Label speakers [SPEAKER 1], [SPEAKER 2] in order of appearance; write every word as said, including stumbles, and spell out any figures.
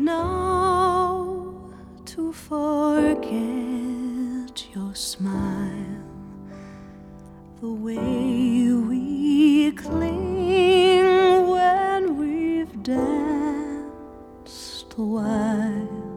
[SPEAKER 1] now to forget your smile, the way we cling when we've danced a while.